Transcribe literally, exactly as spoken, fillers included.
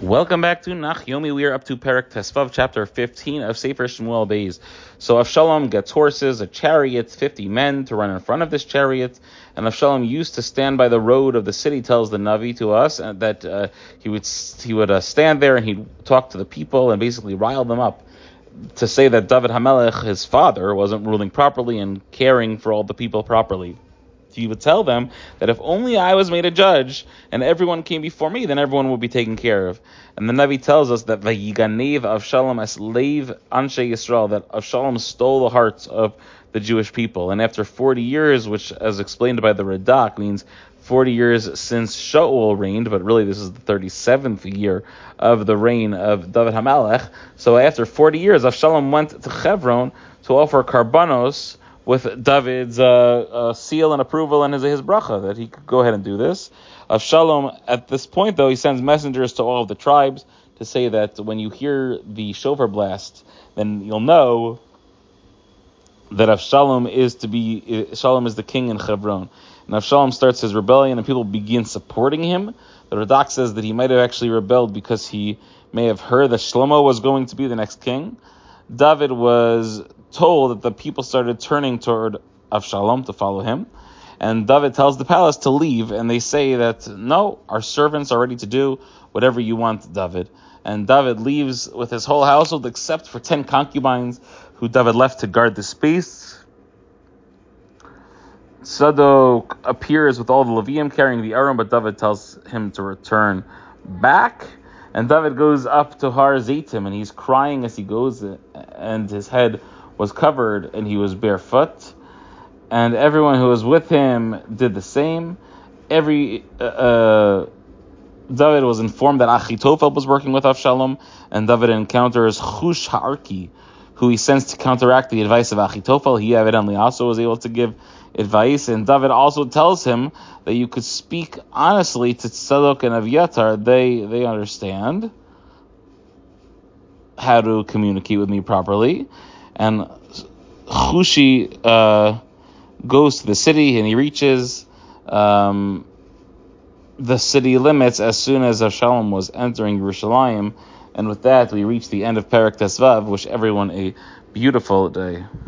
Welcome back to Nach Yomi. We are up to Perek Tesvav, chapter fifteen of Sefer Shmuel Beis. So Avshalom gets horses, a chariot, fifty men to run in front of this chariot, and Avshalom used to stand by the road of the city, tells the Navi to us, and that uh, he would he would uh, stand there and he'd talk to the people and basically rile them up to say that David HaMelech, his father, wasn't ruling properly and caring for all the people properly. He would tell them that if only I was made a judge and everyone came before me, then everyone would be taken care of. And the Navi tells us that Vayiganev Avshalom as leiv Anshe Yisrael, that Avshalom stole the hearts of the Jewish people. And after forty years, which, as explained by the Radak, means forty years since Shaul reigned, but really this is the thirty-seventh year of the reign of David HaMelech. So after forty years, Avshalom went to Hebron to offer karbanos with David's uh, uh, seal and approval and his, his bracha, that he could go ahead and do this. Avshalom, at this point, though, he sends messengers to all of the tribes to say that when you hear the shofar blast, then you'll know that Avshalom is to be, Avshalom is the king in Hebron. And Avshalom starts his rebellion and people begin supporting him. The Radak says that he might have actually rebelled because he may have heard that Shlomo was going to be the next king. David was told that the people started turning toward Avshalom to follow him, and David tells the palace to leave, and they say that, no, our servants are ready to do whatever you want, David. And David leaves with his whole household except for ten concubines who David left to guard the space. Sadok appears with all the Levium carrying the Aron, but David tells him to return back. And David goes up to Har Zaitim, and he's crying as he goes, and his head was covered, and he was barefoot. And everyone who was with him did the same. Every uh, David was informed that Achitophel was working with Avshalom, and David encounters Chush Ha'arki, who he sends to counteract the advice of Achitophel. He evidently also was able to give advice, and David also tells him that you could speak honestly to Tzadok and Aviatar. They they understand how to communicate with me properly. And Chushi uh, goes to the city, and he reaches um, the city limits as soon as Avshalom was entering Yerushalayim. And with that, we reach the end of Perek Tesvav. Wish everyone a beautiful day.